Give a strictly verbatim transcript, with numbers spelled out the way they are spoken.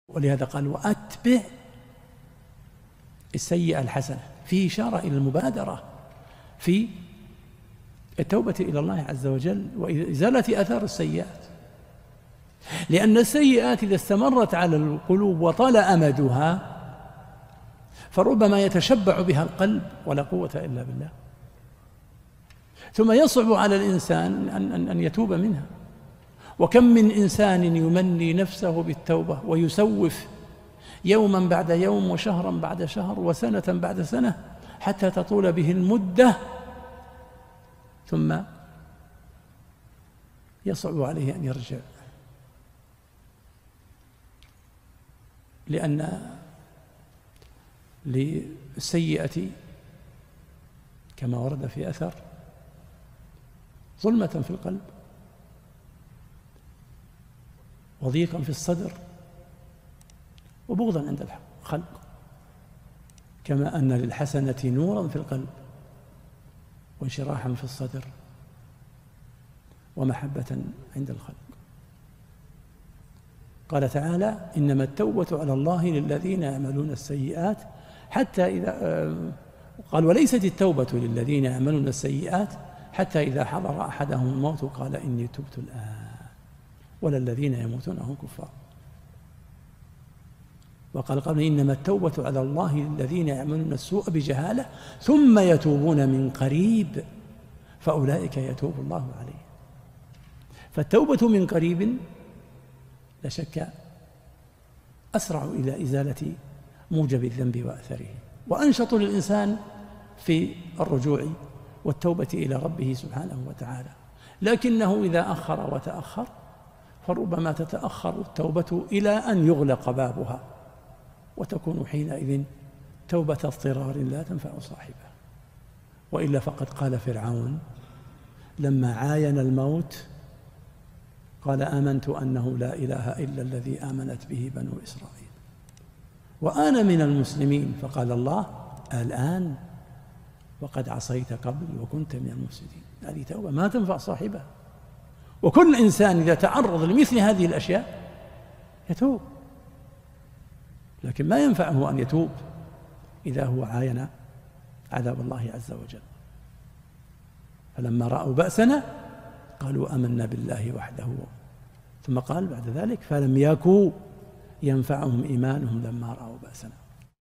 ولهذا قال وأتبع السيئة الحسنة، في إشارة إلى المبادرة في التوبة إلى الله عز وجل وإزالة آثار السيئات، لأن السيئات إذا استمرت على القلوب وطال أمدها فربما يتشبع بها القلب ولا قوة إلا بالله، ثم يصعب على الإنسان أن, أن يتوب منها. وكم من إنسان يمني نفسه بالتوبة ويسوف يوما بعد يوم وشهرا بعد شهر وسنة بعد سنة حتى تطول به المدة ثم يصعب عليه أن يرجع، لأن للسيئة كما ورد في أثر ظلمة في القلب وضيقا في الصدر وبغضا عند الخلق، كما أن للحسنة نورا في القلب وانشراحا في الصدر ومحبة عند الخلق. قال تعالى إنما التوبة على الله للذين يعملون السيئات حتى إذا قال وليست التوبة للذين يعملون السيئات حتى إذا حضر أحدهم الموت قال إني تبت الآن ولا الذين يموتون هم كفار. وقال قبل إنما التوبة على الله للذين يعملون السوء بجهالة ثم يتوبون من قريب فأولئك يتوب الله عليهم. فالتوبة من قريب لا شك أسرع إلى إزالة موجب الذنب وأثره، وأنشط للإنسان في الرجوع والتوبة إلى ربه سبحانه وتعالى. لكنه إذا أخر وتأخر فربما تتأخر التوبة إلى أن يغلق بابها وتكون حينئذ توبة اضطرار لا تنفع صاحبها. وإلا فقد قال فرعون لما عاين الموت قال آمنت أنه لا إله إلا الذي آمنت به بنو إسرائيل وأنا من المسلمين، فقال الله الآن وقد عصيت قبل وكنت من المفسدين. هذه توبة ما تنفع صاحبها. وكل إنسان إذا تعرض لمثل هذه الأشياء يتوب، لكن ما ينفعه أن يتوب إذا هو عاين عذاب الله عز وجل. فلما رأوا بأسنا قالوا آمنا بالله وحده، ثم قال بعد ذلك فلم يكن ينفعهم إيمانهم لما رأوا بأسنا.